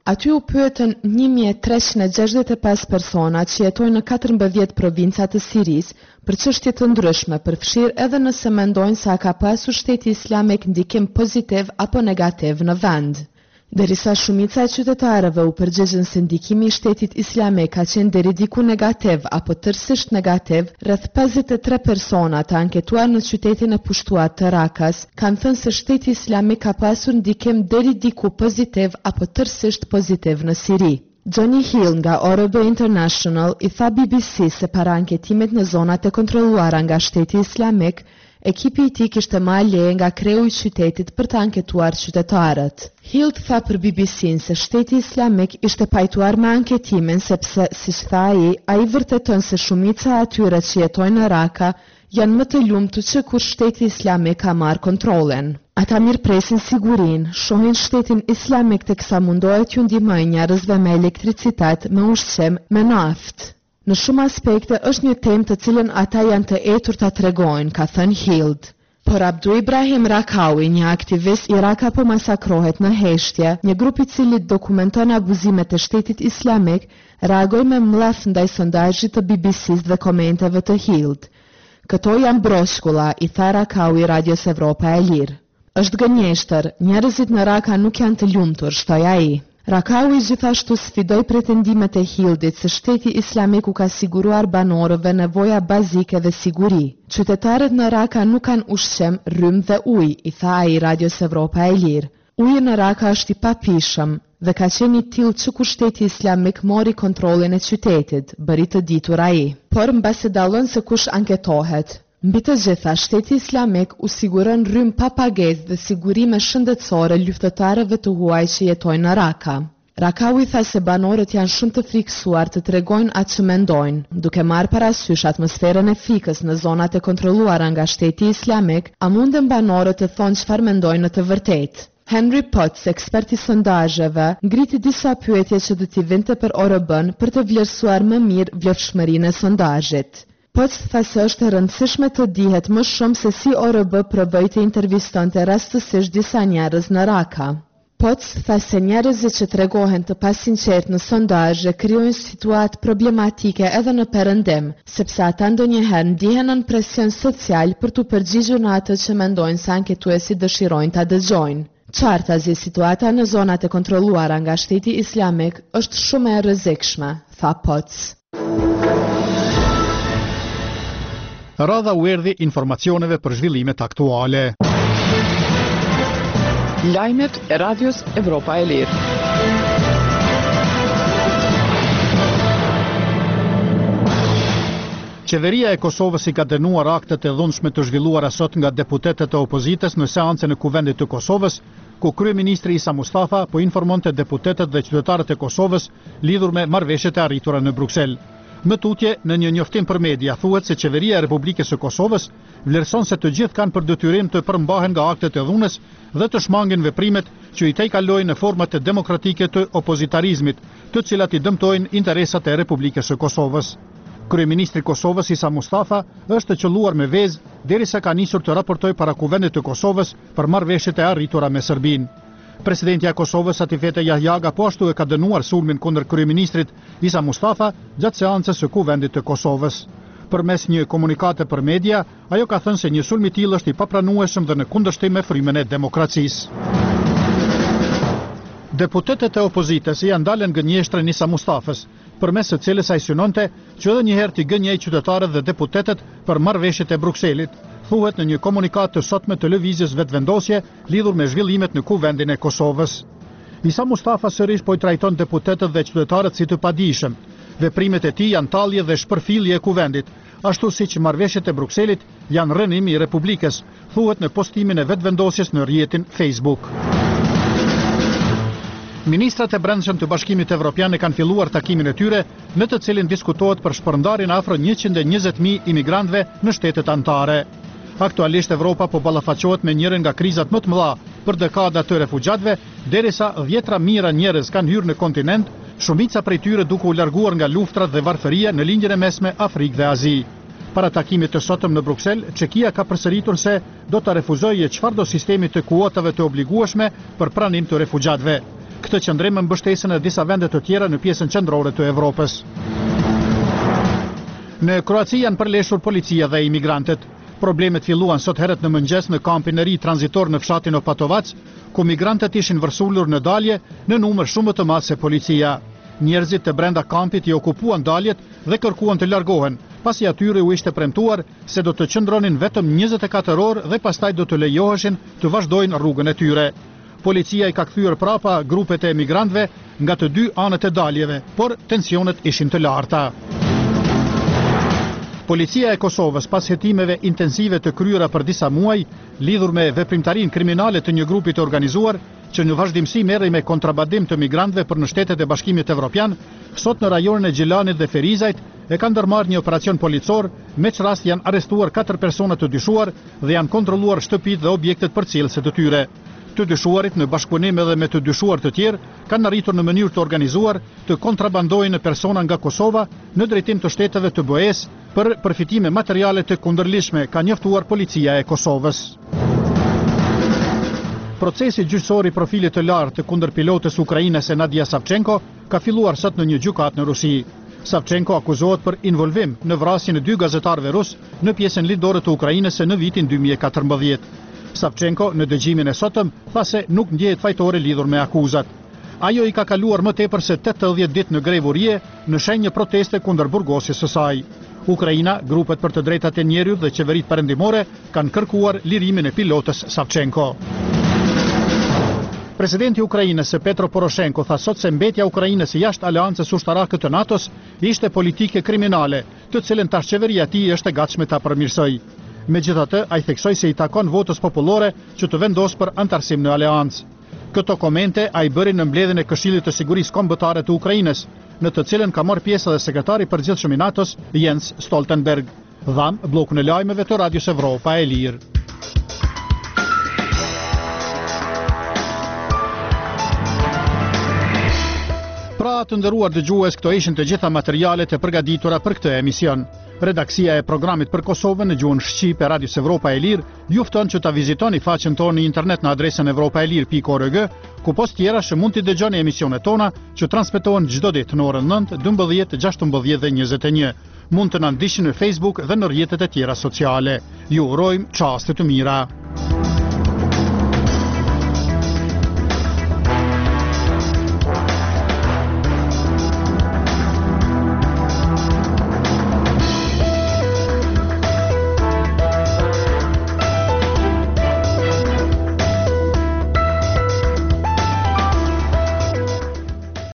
Aty u pyetën 1365 persona që jetojnë në 14 provinca të Sirisë për çështje të ndryshme, përfshirë edhe nëse mendojnë se ka pasur Shteti Islamik ndikim pozitiv apo negativ në vend. Derisa shumica e qytetarëve u përgjigjën se ndikimi i Shtetit Islamik ka qenë deri diku negativ apo tërësisht negativ, rreth 53 persona të anketuar në qytetin e pushtuar të Rakas kanë thënë se Shteti Islamik ka pasur ndikim deri diku pozitiv apo tërësisht pozitiv në Siri. Johnny Hill nga ORB International i tha BBC se para anketimit në zonat e kontrolluara nga Shteti Islamik, ekipi i tij kishte marrë leje nga kreu i qytetit për të anketuar qytetarët. Hill tha për BBC-n se Shteti Islamik ishte pajtuar me anketimin sepse, siç tha ai vërteton se shumica e atyre që jetojnë në Raka janë më të lumtur që kur Shteti Islamik ka marrë kontrollin. Ata mirëpresin sigurinë, shohin Shtetin Islamik teksa mundohet t'ju ndihmojë njerëzve me elektricitet, me ushqim, me naftë. Në shumë aspekte është një temë të cilën ata janë të etur ta tregojnë, ka thënë Hild. Por Abdu Ibrahim Rakawi, një aktivist i Raka po masakrohet në heshtje, një grup i cili dokumenton abuzimet e Shtetit Islamik, reagoi me mllaf ndaj sondazhit të BBC-s dhe komenteve të Hild. Këto janë broshkulla, i tha Rakawi Radios Evropa e Lirë. Është gënjeshtër, njerëzit në Raka nuk janë të lumtur, shtoi ai. Rakawi gjithashtu sfidoi pretendimet e Hildit se Shteti Islamik u ka siguruar banorëve nevoja bazike dhe siguri. Qytetarët në Raka nuk kanë ushqim, rrymë dhe ujë, i tha ai Radios Evropa e Lirë. Uji në Raka është i papishëm dhe ka qenë i tillë që kur Shteti Islamik mori kontrollin e qytetit, bëri të ditur ai. Por mbasi dallon se kush anketohet. Mbi të gjitha, Shteti Islamik u siguron rrymë pa pagesë dhe sigurime shëndetësore luftëtarëve të huaj që jetojnë në Raka. Rakawi tha se banorët janë shumë të friksuar të tregojnë atë që mendojnë, duke marrë parasysh atmosferën e frikës në zonat e kontrolluara nga Shteti Islamik, a munden banorët të thonë çfarë mendojnë në të vërtetë. Henry Potts, ekspert i sondazheve, ngriti disa pyetje që do t'i vinte për ORB-n për të vlerësuar më mirë vlefshmërinë e sondazhit. Potts tha se është e rëndësishme të dihet më shumë se si ORB provoi të intervistonte rastësisht disa njerëz në Raka. Potts tha se njerëzit që tregohen të pasinqertë në sondazhe krijojnë situatë problematike edhe në perëndim, sepse ata ndonjëherë ndihen në presion social për t'u përgjigjur në atë që mendojnë se anketuesit dëshirojnë ta dëgjojnë. Qartazi, situata në zonat e kontrolluara nga Shteti Islamik është shumë e rrezikshme, tha Potts. Radha u erdhi informacioneve për zhvillimet aktuale. Lajmet e Radios Evropa e Lirë. Qeveria e Kosovës i ka dënuar aktet e dhunshme të zhvilluara sot nga deputetët e opozitës në seancën e Kuvendit të Kosovës, ku kryeministri Isa Mustafa po informonte deputetët dhe qytetarët e Kosovës lidhur me marrëveshjet e arritura në Bruksel. Më tutje, në një njoftim për media, thuhet se qeveria e Republikës së Kosovës vlerëson se të gjithë kanë për detyrim të përmbahen nga aktet e dhunës dhe të shmangin veprimet që i tejkalojnë në format demokratike të opozitarizmit, të cilat i dëmtojnë interesat e Republikës së Kosovës. Kryeministri i Kosovës Isa Mustafa është qelluar me vezë derisa ka nisur të raportojë para Kuvendit të Kosovës për marrëveshjet e arritura me Serbinë. Presidentja e Kosovës Atifete Jahjaga po ashtu e ka dënuar sulmin kundër kryeministrit Isa Mustafa gjatë seancës së Kuvendit të Kosovës. Përmes një komunikate për media, ajo ka thënë se një sulm i tillë është i papranueshëm dhe në kundërshtim me frymën e demokracisë. Deputetët e opozitës janë ndalën gënjeshtren Isa Mustafës, përmes së cilës ai synonte që edhe një herë t'i gënjej qytetarët dhe deputetët për marrëveshjet e Brukselit, thuhet në një komunikat të sotme të lëvizjes vetvendosje lidhur me zhvillimet në Kuvendin e Kosovës. Isa Mustafa sërish po i trajton deputetët dhe qytetarët si të padijshëm. Veprimet e tij janë tallje dhe shpërfillje e Kuvendit, ashtu siç marrëveshjet e Brukselit janë rënim i Republikës, thuhet në postimin e vetvendosjes në rrjetin Facebook. Ministrat e brendshëm të Bashkimit Evropian e kanë filluar takimin e tyre, në të cilin diskutohet për shpërndarjen e afro 120.000 imigrantëve në shtetet anëtare. Aktualisht Evropa po ballafaqohet me njërin nga krizat më të mëdha për dekada të refugjatëve, derisa dhjetra mijëra njerëz kanë hyrë në kontinent, shumica prej tyre duke u larguar nga luftrat dhe varfëria në linjën e mesme Afrikë dhe Azi. Para takimit të sotëm në Bruksel, Çekia ka përsëritur se do ta refuzojë çfarëdo sistemi të kuotave të obligueshme për pranim të refugjatëve. Këtë qëndrim mbështesin edhe disa vende të tjera në pjesën qendrore të Evropës. Në Kroaci janë përleshur policia dhe imigrantët. Problemet filluan sot herët në mëngjes në kampin e ri tranzitor në fshatin Opatovac, ku migrantët ishin vërsulur në dalje në numër shumë të madh se policia. Njerëzit të brenda kampit i okupuan daljet dhe kërkuan të largohen, pasi atyre u ishte premtuar se do të qëndronin vetëm 24 orë dhe pastaj do të lejoheshin të vazhdojnë rrugën e tyre. Policia i ka kthyer prapa grupet e emigrantëve nga të dy anët e daljeve, por tensionet ishin të larta. Policia e Kosovës, pas hetimeve intensive të kryera për disa muaj, lidhur me veprimtarinë kriminale të një grupi të organizuar, që në vazhdimsi merrej me kontrabandim të migrantëve për në Shtetet e Bashkimit Evropian, sot në rajonin e Gjilanit dhe Ferizajt e kanë ndërmarrë një operacion policor, me që rast janë arrestuar 4 persona të dyshuar dhe janë kontrolluar shtëpitë dhe objektet përcjellëse të tyre. Të dyshuarit në bashkëpunim edhe me të dyshuar të tjerë kanë arritur në mënyrë të organizuar të kontrabandojnë persona nga Kosova në drejtim të shteteve të BE-s për përfitime materiale të kundërlishme, ka njoftuar policia e Kosovës. Procesi gjyqësor i profilit të lartë të kundër pilotës ukrainase Nadia Savchenko ka filluar sot në një gjykatë në Rusi. Savchenko akuzohet për involvim në vrasjen e 2 gazetarëve rus në pjesën lindore të Ukrainës në vitin 2014. Savchenko në dëgjimin e sotëm tha se nuk ndjehet fajtore lidhur me akuzat. Ajo i ka kaluar më tepër se 80 ditë në grevurie në shenjë proteste kundër burgosjes së saj. Ukraina, grupet për të drejtat e njerëzit dhe qeveritë perëndimore kanë kërkuar lirimin e pilotës Savchenko. Presidenti i Ukrainës Petro Poroshenko tha sot se mbetja e Ukrainës jashtë aleancës ushtarake të NATO-s ishte politike kriminale, të cilën tash qeveria e tij është e gatshme ta përmirësojë. Megjithatë, ai theksoi se i takon votës popullore që të vendosë për antarësim në aleancë. Këto komente ai bëri në mbledhjen e Këshillit të Sigurisë Kombëtare të Ukrainës, në të cilën ka marrë pjesë edhe sekretari i përgjithshëm i NATO-s Jens Stoltenberg. Dham bllokun e lajmeve të Radios Evropa e Lirë. Pra të nderuar dëgjues, këto ishin të gjitha materialet e përgatitura për këtë emision. Redaksia e programit për Kosovën në gjuhën shqip e Radios Evropa e Lirë ju fton që ta vizitoni faqen tonë në internet në adresën evropaelir.org, ku post tjera që mund t'i dëgjoni emisionet tona që transmetohen çdo ditë në orën 9, 12, 16 dhe 21. Mund të na ndiqni në Facebook dhe në rrjetet e tjera sociale. Ju urojmë çaste të mira.